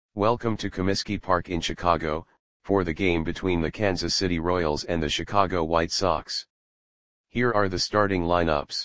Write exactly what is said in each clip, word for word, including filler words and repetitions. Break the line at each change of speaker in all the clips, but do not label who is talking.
Welcome to Comiskey Park in Chicago, for the game between the Kansas City Royals and the Chicago White Sox. Here are the starting lineups.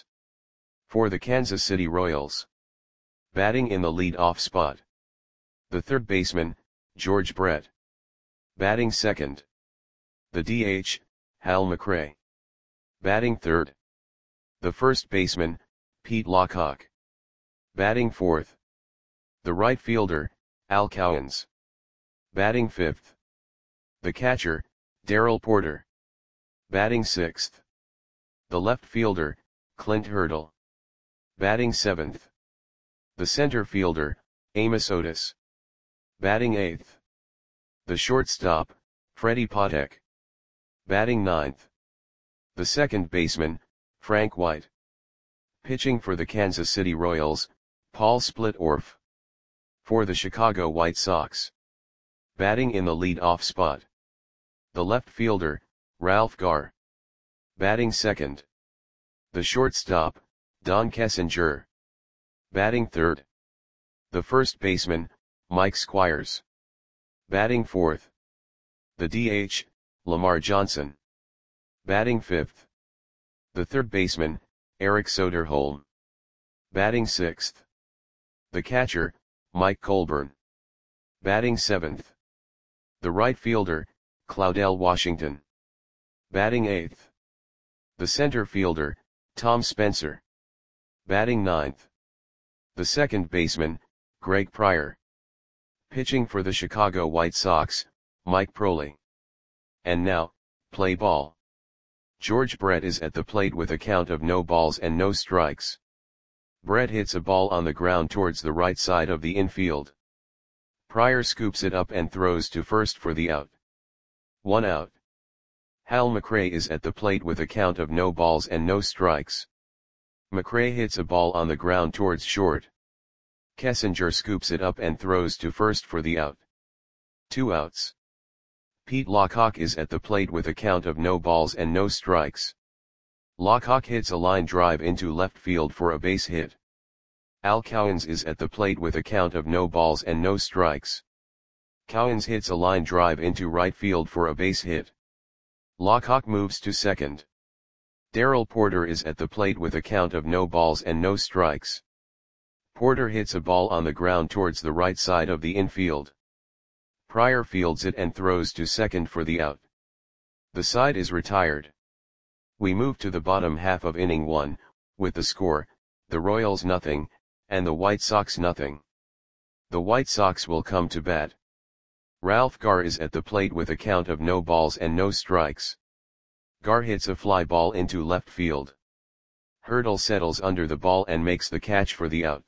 For the Kansas City Royals. Batting in the lead-off spot. The third baseman, George Brett. Batting second. The D H, Hal McRae. Batting third. The first baseman, Pete Lockhart. Batting fourth. The right fielder, Al Cowens. Batting fifth. The catcher, Darrell Porter. Batting sixth. The left fielder, Clint Hurdle. Batting seventh. The center fielder, Amos Otis. Batting eighth. The shortstop, Freddie Patek. Batting ninth. The second baseman, Frank White. Pitching for the Kansas City Royals, Paul Splitorf. For the Chicago White Sox. Batting in the lead-off spot. The left fielder, Ralph Garr. Batting second. The shortstop, Don Kessinger. Batting third. The first baseman, Mike Squires. Batting fourth. The D H, Lamar Johnson. Batting fifth. The third baseman, Eric Soderholm. Batting sixth. The catcher, Mike Colburn. Batting seventh. The right fielder, Claudell Washington. Batting eighth. The center fielder, Tom Spencer. Batting ninth. The second baseman, Greg Pryor. Pitching for the Chicago White Sox, Mike Proley. And now, play ball. George Brett is at the plate with a count of no balls and no strikes. Brett hits a ball on the ground towards the right side of the infield. Pryor scoops it up and throws to first for the out. One out. Hal McRae is at the plate with a count of no balls and no strikes. McRae hits a ball on the ground towards short. Kessinger scoops it up and throws to first for the out. Two outs. Pete Lockhart is at the plate with a count of no balls and no strikes. Lockhart hits a line drive into left field for a base hit. Al Cowens is at the plate with a count of no balls and no strikes. Cowens hits a line drive into right field for a base hit. Lockhart moves to second. Darrell Porter is at the plate with a count of no balls and no strikes. Porter hits a ball on the ground towards the right side of the infield. Pryor fields it and throws to second for the out. The side is retired. We move to the bottom half of inning one, with the score, the Royals nothing, and the White Sox nothing. The White Sox will come to bat. Ralph Garr is at the plate with a count of no balls and no strikes. Garr hits a fly ball into left field. Hurdle settles under the ball and makes the catch for the out.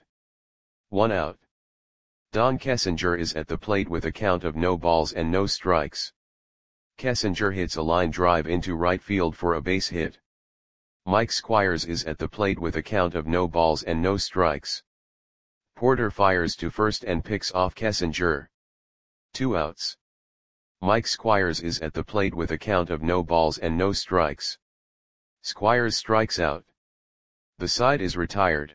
One out. Don Kessinger is at the plate with a count of no balls and no strikes. Kessinger hits a line drive into right field for a base hit. Mike Squires is at the plate with a count of no balls and no strikes. Porter fires to first and picks off Kessinger. Two outs. Mike Squires is at the plate with a count of no balls and no strikes. Squires strikes out. The side is retired.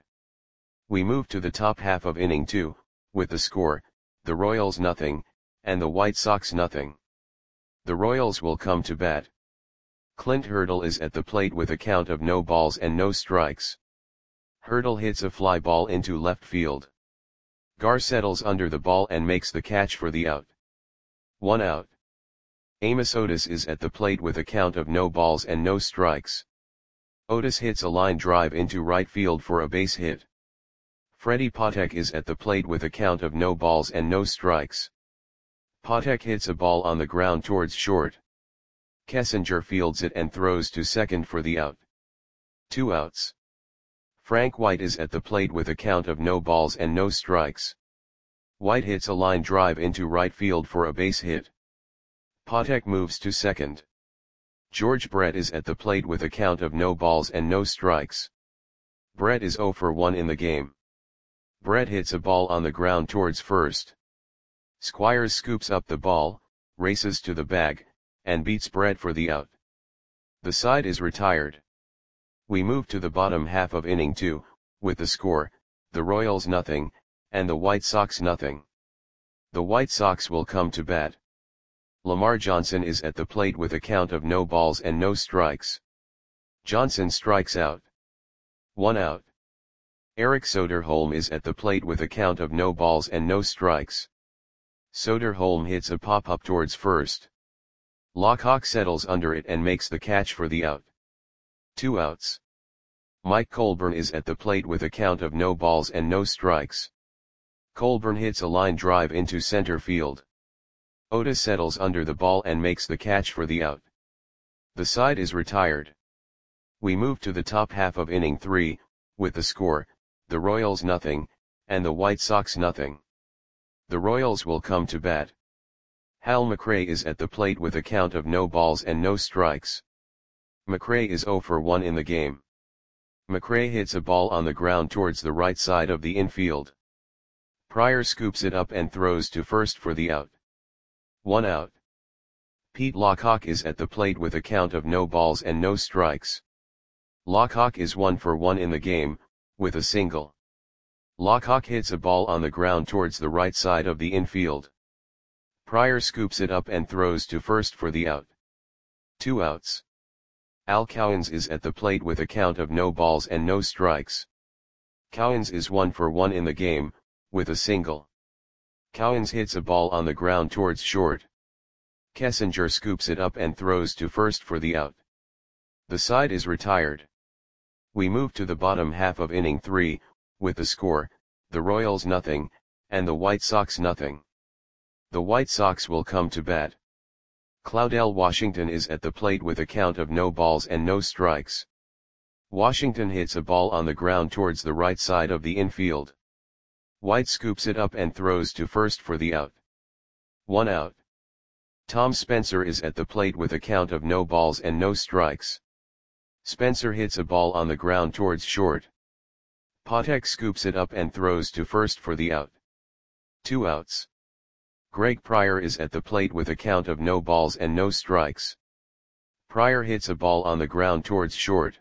We move to the top half of inning two, with the score, the Royals nothing, and the White Sox nothing. The Royals will come to bat. Clint Hurdle is at the plate with a count of no balls and no strikes. Hurdle hits a fly ball into left field. Garr settles under the ball and makes the catch for the out. One out. Amos Otis is at the plate with a count of no balls and no strikes. Otis hits a line drive into right field for a base hit. Freddie Patek is at the plate with a count of no balls and no strikes. Patek hits a ball on the ground towards short. Kessinger fields it and throws to second for the out. Two outs. Frank White is at the plate with a count of no balls and no strikes. White hits a line drive into right field for a base hit. Patek moves to second. George Brett is at the plate with a count of no balls and no strikes. Brett is zero for one in the game. Brett hits a ball on the ground towards first. Squires scoops up the ball, races to the bag, and beats Brett for the out. The side is retired. We move to the bottom half of inning two, with the score, the Royals nothing, and the White Sox nothing. The White Sox will come to bat. Lamar Johnson is at the plate with a count of no balls and no strikes. Johnson strikes out. One out. Eric Soderholm is at the plate with a count of no balls and no strikes. Soderholm hits a pop-up towards first. Lockhawk settles under it and makes the catch for the out. Two outs. Mike Colburn is at the plate with a count of no balls and no strikes. Colburn hits a line drive into center field. Otis settles under the ball and makes the catch for the out. The side is retired. We move to the top half of inning three, with the score, the Royals nothing, and the White Sox nothing. The Royals will come to bat. Hal McRae is at the plate with a count of no balls and no strikes. McRae is oh for one in the game. McRae hits a ball on the ground towards the right side of the infield. Pryor scoops it up and throws to first for the out. One out. Pete Lockhawk is at the plate with a count of no balls and no strikes. Lockhawk is one for one in the game, with a single. Lockhawk hits a ball on the ground towards the right side of the infield. Pryor scoops it up and throws to first for the out. Two outs. Al Cowens is at the plate with a count of no balls and no strikes. Cowens is one for one in the game, with a single. Cowens hits a ball on the ground towards short. Kessinger scoops it up and throws to first for the out. The side is retired. We move to the bottom half of inning three, with the score, the Royals nothing, and the White Sox nothing. The White Sox will come to bat. Claudell Washington is at the plate with a count of no balls and no strikes. Washington hits a ball on the ground towards the right side of the infield. White scoops it up and throws to first for the out. One out. Tom Spencer is at the plate with a count of no balls and no strikes. Spencer hits a ball on the ground towards short. Patek scoops it up and throws to first for the out. Two outs. Greg Pryor is at the plate with a count of no balls and no strikes. Pryor hits a ball on the ground towards short.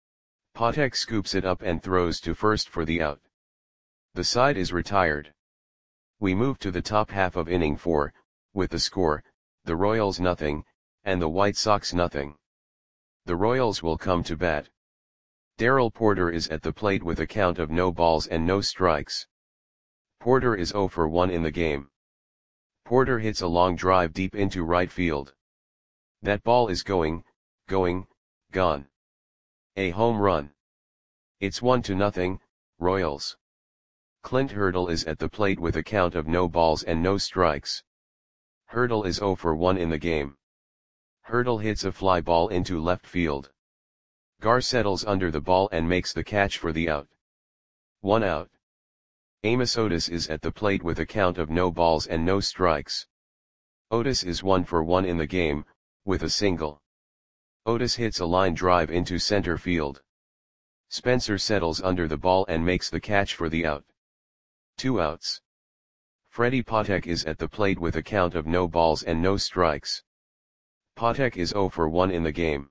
Patek scoops it up and throws to first for the out. The side is retired. We move to the top half of inning four, with the score, the Royals nothing, and the White Sox nothing. The Royals will come to bat. Darrell Porter is at the plate with a count of no balls and no strikes. Porter is oh for one in the game. Porter hits a long drive deep into right field. That ball is going, going, gone. A home run. It's one to nothing, Royals. Clint Hurdle is at the plate with a count of no balls and no strikes. Hurdle is oh for one in the game. Hurdle hits a fly ball into left field. Gar settles under the ball and makes the catch for the out. One out. Amos Otis is at the plate with a count of no balls and no strikes. Otis is one for one in the game, with a single. Otis hits a line drive into center field. Spencer settles under the ball and makes the catch for the out. Two outs. Freddie Patek is at the plate with a count of no balls and no strikes. Patek is oh for one in the game.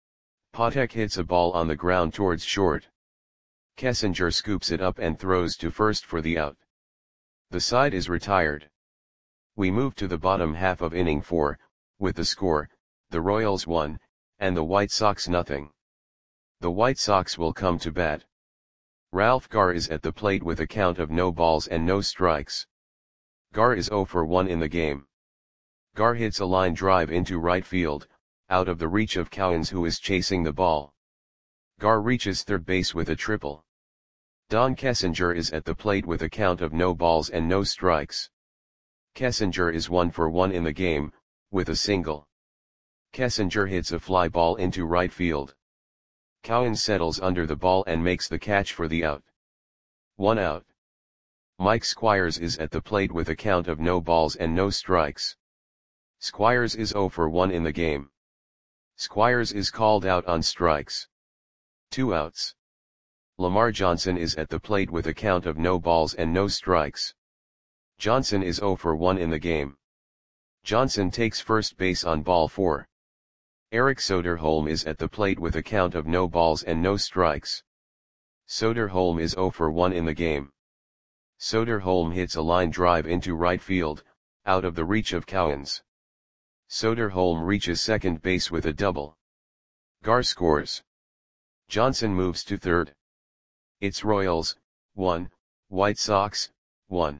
Patek hits a ball on the ground towards short. Kessinger scoops it up and throws to first for the out. The side is retired. We move to the bottom half of inning four, with the score, the Royals one, and the White Sox nothing. The White Sox will come to bat. Ralph Gar is at the plate with a count of no balls and no strikes. Gar is oh for one in the game. Gar hits a line drive into right field, out of the reach of Cowens, who is chasing the ball. Gar reaches third base with a triple. Don Kessinger is at the plate with a count of no balls and no strikes. Kessinger is one for one in the game, with a single. Kessinger hits a fly ball into right field. Cowens settles under the ball and makes the catch for the out. One out. Mike Squires is at the plate with a count of no balls and no strikes. Squires is oh for one in the game. Squires is called out on strikes. Two outs. Lamar Johnson is at the plate with a count of no balls and no strikes. Johnson is oh for one in the game. Johnson takes first base on ball four. Eric Soderholm is at the plate with a count of no balls and no strikes. Soderholm is oh for one in the game. Soderholm hits a line drive into right field, out of the reach of Cowens. Soderholm reaches second base with a double. Gar scores. Johnson moves to third. It's Royals, one, White Sox, one.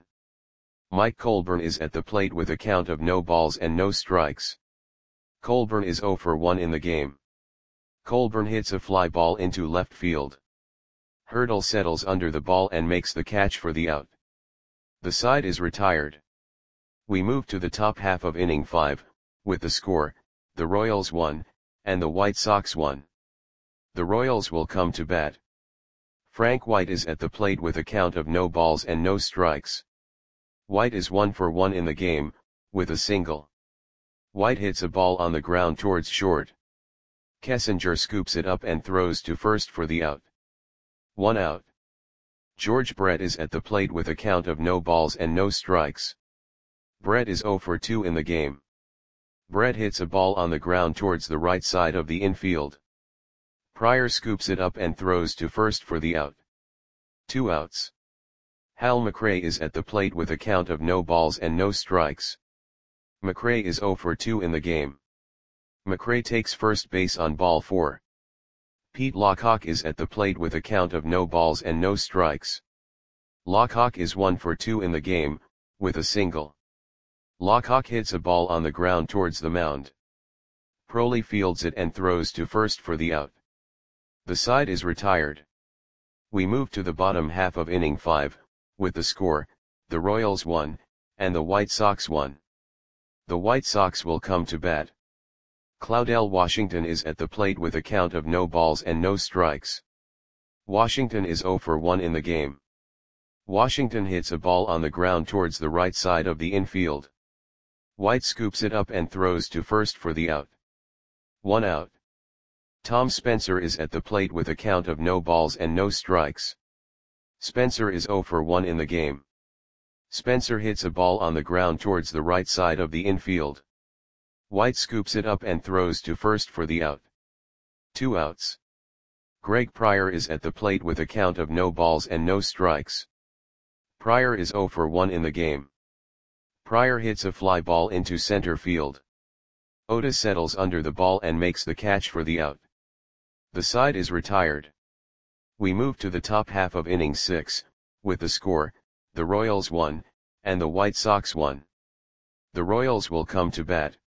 Mike Colburn is at the plate with a count of no balls and no strikes. Colburn is oh for one in the game. Colburn hits a fly ball into left field. Hurdle settles under the ball and makes the catch for the out. The side is retired. We move to the top half of inning five, with the score, the Royals one, and the White Sox one. The Royals will come to bat. Frank White is at the plate with a count of no balls and no strikes. White is one for one in the game, with a single. White hits a ball on the ground towards short. Kessinger scoops it up and throws to first for the out. One out. George Brett is at the plate with a count of no balls and no strikes. Brett is oh for two in the game. Brett hits a ball on the ground towards the right side of the infield. Pryor scoops it up and throws to first for the out. Two outs. Hal McRae is at the plate with a count of no balls and no strikes. McRae is oh for two in the game. McRae takes first base on ball four. Pete Lockhawk is at the plate with a count of no balls and no strikes. Lockhawk is one for two in the game, with a single. Lockhawk hits a ball on the ground towards the mound. Proley fields it and throws to first for the out. The side is retired. We move to the bottom half of inning five, with the score, the Royals one, and the White Sox one. The White Sox will come to bat. Claudell Washington is at the plate with a count of no balls and no strikes. Washington is oh for one in the game. Washington hits a ball on the ground towards the right side of the infield. White scoops it up and throws to first for the out. One out. Tom Spencer is at the plate with a count of no balls and no strikes. Spencer is oh for one in the game. Spencer hits a ball on the ground towards the right side of the infield. White scoops it up and throws to first for the out. Two outs. Greg Pryor is at the plate with a count of no balls and no strikes. Pryor is oh for one in the game. Pryor hits a fly ball into center field. Otis settles under the ball and makes the catch for the out. The side is retired. We move to the top half of inning six, with the score, the Royals one, and the White Sox one. The Royals will come to bat.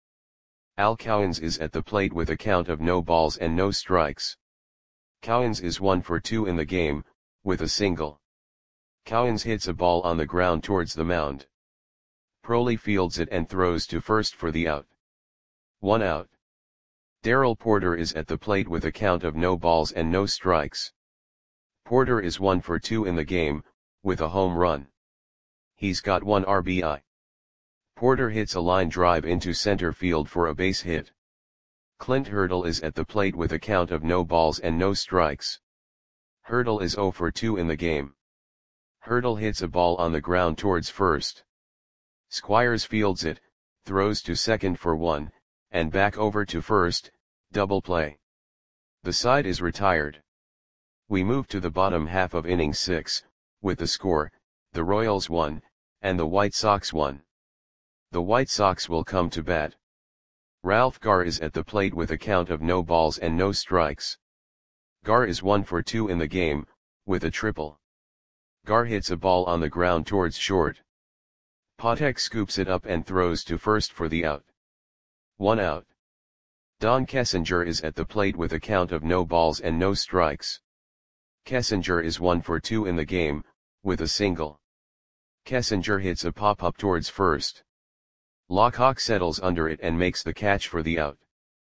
Al Cowens is at the plate with a count of no balls and no strikes. Cowens is one for two in the game, with a single. Cowens hits a ball on the ground towards the mound. Proley fields it and throws to first for the out. One out. Darrell Porter is at the plate with a count of no balls and no strikes. Porter is one for two in the game, with a home run. He's got one R B I. Porter hits a line drive into center field for a base hit. Clint Hurdle is at the plate with a count of no balls and no strikes. Hurdle is oh for two in the game. Hurdle hits a ball on the ground towards first. Squires fields it, throws to second for one, and back over to first, double play. The side is retired. We move to the bottom half of inning six, with the score, the Royals one, and the White Sox one. The White Sox will come to bat. Ralph Garr is at the plate with a count of no balls and no strikes. Garr is one for two in the game, with a triple. Garr hits a ball on the ground towards short. Patek scoops it up and throws to first for the out. One out. Don Kessinger is at the plate with a count of no balls and no strikes. Kessinger is one for two in the game, with a single. Kessinger hits a pop-up towards first. Lockhawk settles under it and makes the catch for the out.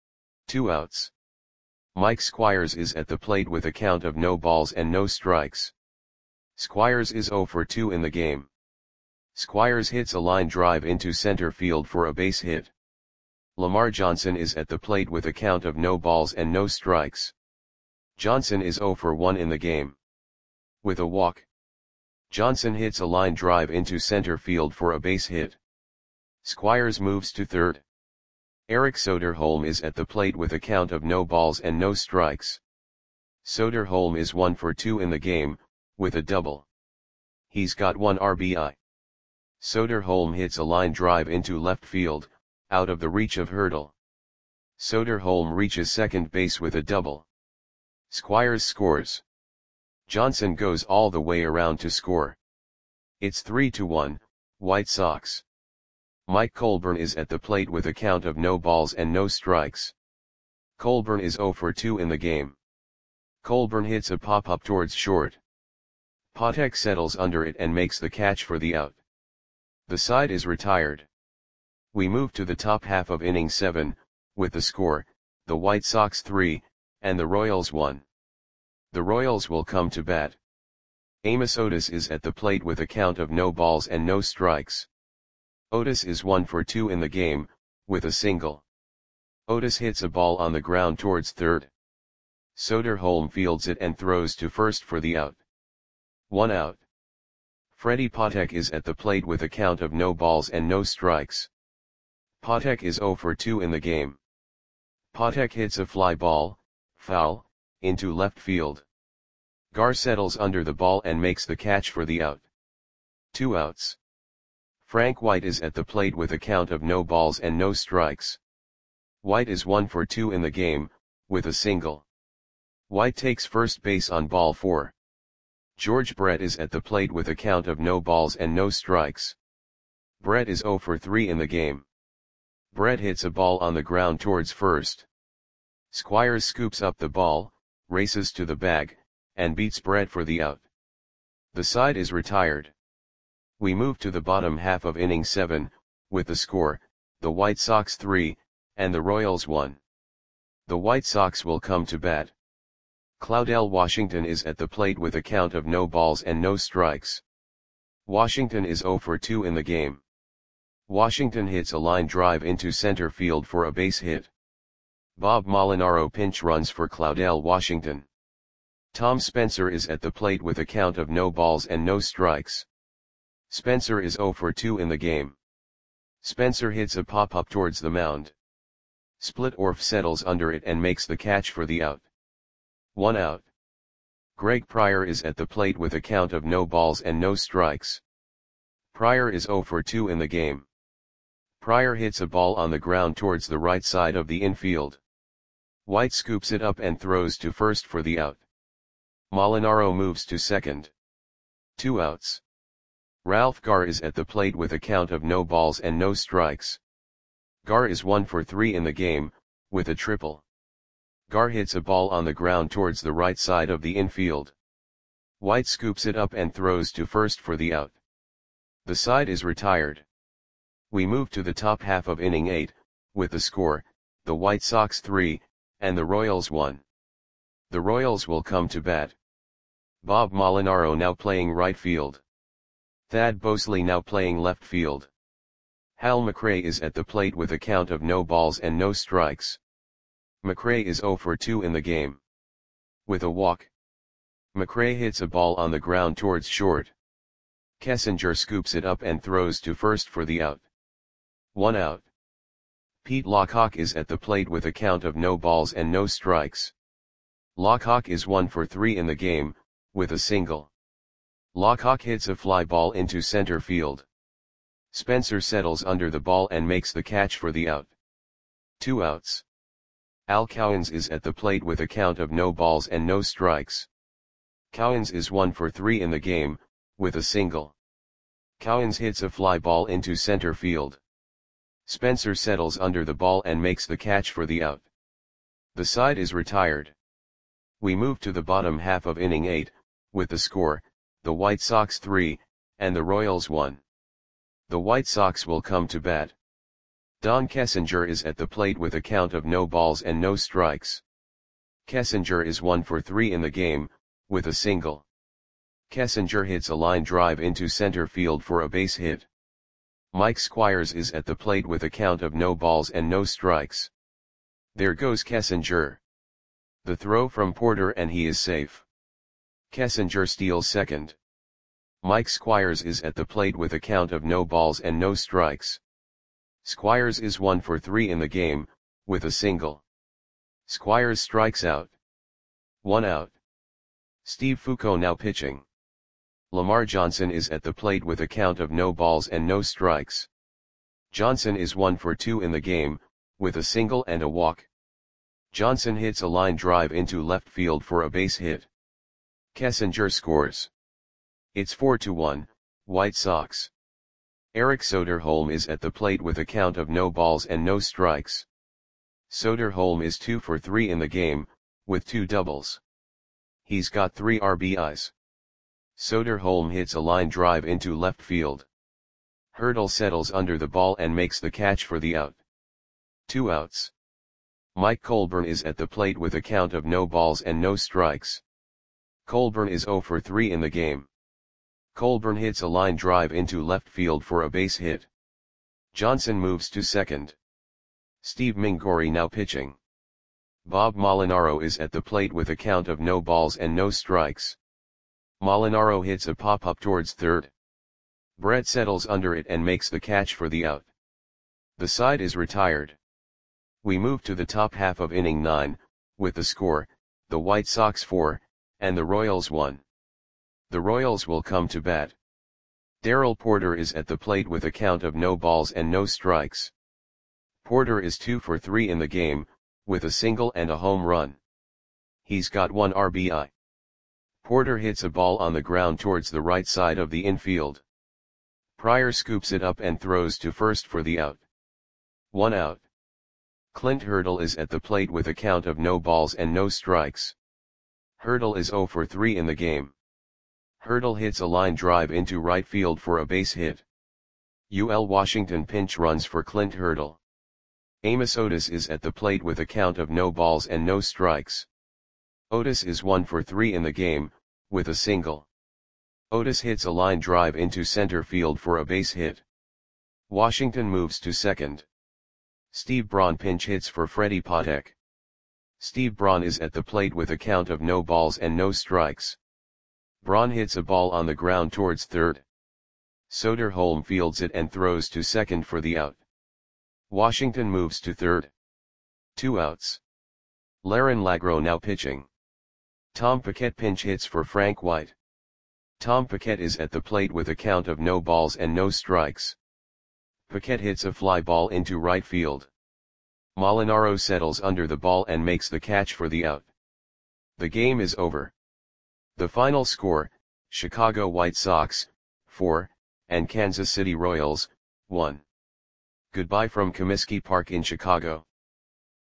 Two outs. Mike Squires is at the plate with a count of no balls and no strikes. Squires is oh for two in the game. Squires hits a line drive into center field for a base hit. Lamar Johnson is at the plate with a count of no balls and no strikes. Johnson is oh for one in the game. With a walk. Johnson hits a line drive into center field for a base hit. Squires moves to third. Eric Soderholm is at the plate with a count of no balls and no strikes. Soderholm is one for two in the game, with a double. He's got one R B I. Soderholm hits a line drive into left field, out of the reach of Hurdle. Soderholm reaches second base with a double. Squires scores. Johnson goes all the way around to score. It's three to one, White Sox. Mike Colburn is at the plate with a count of no balls and no strikes. Colburn is oh for two in the game. Colburn hits a pop-up towards short. Patek settles under it and makes the catch for the out. The side is retired. We move to the top half of inning seven, with the score, the White Sox three, and the Royals one. The Royals will come to bat. Amos Otis is at the plate with a count of no balls and no strikes. Otis is one for two in the game, with a single. Otis hits a ball on the ground towards third. Soderholm fields it and throws to first for the out. One out. Freddie Patek is at the plate with a count of no balls and no strikes. Patek is oh for two in the game. Patek hits a fly ball, foul, into left field. Gar settles under the ball and makes the catch for the out. Two outs. Frank White is at the plate with a count of no balls and no strikes. White is one for two in the game, with a single. White takes first base on ball four. George Brett is at the plate with a count of no balls and no strikes. Brett is oh for three in the game. Brett hits a ball on the ground towards first. Squires scoops up the ball, races to the bag, and beats Brett for the out. The side is retired. We move to the bottom half of inning seven, with the score, the White Sox three, and the Royals one. The White Sox will come to bat. Claudell Washington is at the plate with a count of no balls and no strikes. Washington is oh for two in the game. Washington hits a line drive into center field for a base hit. Bob Molinaro pinch runs for Claudell Washington. Tom Spencer is at the plate with a count of no balls and no strikes. Spencer is oh for two in the game. Spencer hits a pop-up towards the mound. Splitorf settles under it and makes the catch for the out. One out. Greg Pryor is at the plate with a count of no balls and no strikes. Pryor is oh for two in the game. Pryor hits a ball on the ground towards the right side of the infield. White scoops it up and throws to first for the out. Molinaro moves to second. Two outs. Ralph Gar is at the plate with a count of no balls and no strikes. Gar is one for three in the game, with a triple. Gar hits a ball on the ground towards the right side of the infield. White scoops it up and throws to first for the out. The side is retired. We move to the top half of inning eight, with the score, the White Sox three, and the Royals one. The Royals will come to bat. Bob Molinaro now playing right field. Thad Bosley now playing left field. Hal McRae is at the plate with a count of no balls and no strikes. McRae is oh for two in the game. With a walk. McRae hits a ball on the ground towards short. Kessinger scoops it up and throws to first for the out. One out. Pete Lockhawk is at the plate with a count of no balls and no strikes. Lockhawk is one for three in the game, with a single. Lockhawk hits a fly ball into center field. Spencer settles under the ball and makes the catch for the out. Two outs. Al Cowens is at the plate with a count of no balls and no strikes. Cowens is one for three in the game, with a single. Cowens hits a fly ball into center field. Spencer settles under the ball and makes the catch for the out. The side is retired. We move to the bottom half of inning eight, with the score, the White Sox three, and the Royals one. The White Sox will come to bat. Don Kessinger is at the plate with a count of no balls and no strikes. Kessinger is one for three in the game, with a single. Kessinger hits a line drive into center field for a base hit. Mike Squires is at the plate with a count of no balls and no strikes. There goes Kessinger. The throw from Porter and he is safe. Kessinger steals second. Mike Squires is at the plate with a count of no balls and no strikes. Squires is one for three in the game, with a single. Squires strikes out. One out. Steve Foucault now pitching. Lamar Johnson is at the plate with a count of no balls and no strikes. Johnson is one for two in the game, with a single and a walk. Johnson hits a line drive into left field for a base hit. Kessinger scores. It's four to one, White Sox. Eric Soderholm is at the plate with a count of no balls and no strikes. Soderholm is two for three in the game, with two doubles. He's got three R B Is. Soderholm hits a line drive into left field. Hurdle settles under the ball and makes the catch for the out. Two outs. Mike Colburn is at the plate with a count of no balls and no strikes. Colburn is zero for three in the game. Colburn hits a line drive into left field for a base hit. Johnson moves to second. Steve Mingori now pitching. Bob Molinaro is at the plate with a count of no balls and no strikes. Molinaro hits a pop-up towards third. Brett settles under it and makes the catch for the out. The side is retired. We move to the top half of inning nine, with the score, the White Sox four, and the Royals one. The Royals will come to bat. Darrell Porter is at the plate with a count of no balls and no strikes. Porter is two for three in the game, with a single and a home run. He's got one R B I. Porter hits a ball on the ground towards the right side of the infield. Pryor scoops it up and throws to first for the out. One out. Clint Hurdle is at the plate with a count of no balls and no strikes. Hurdle is zero for three in the game. Hurdle hits a line drive into right field for a base hit. U L Washington pinch runs for Clint Hurdle. Amos Otis is at the plate with a count of no balls and no strikes. Otis is one for three in the game, with a single. Otis hits a line drive into center field for a base hit. Washington moves to second. Steve Braun pinch hits for Freddie Patek. Steve Braun is at the plate with a count of no balls and no strikes. Braun hits a ball on the ground towards third. Soderholm fields it and throws to second for the out. Washington moves to third. Two outs. Laren Lagro now pitching. Tom Paquette pinch hits for Frank White. Tom Paquette is at the plate with a count of no balls and no strikes. Paquette hits a fly ball into right field. Molinaro settles under the ball and makes the catch for the out. The game is over. The final score, Chicago White Sox, four, and Kansas City Royals, one. Goodbye from Comiskey Park in Chicago.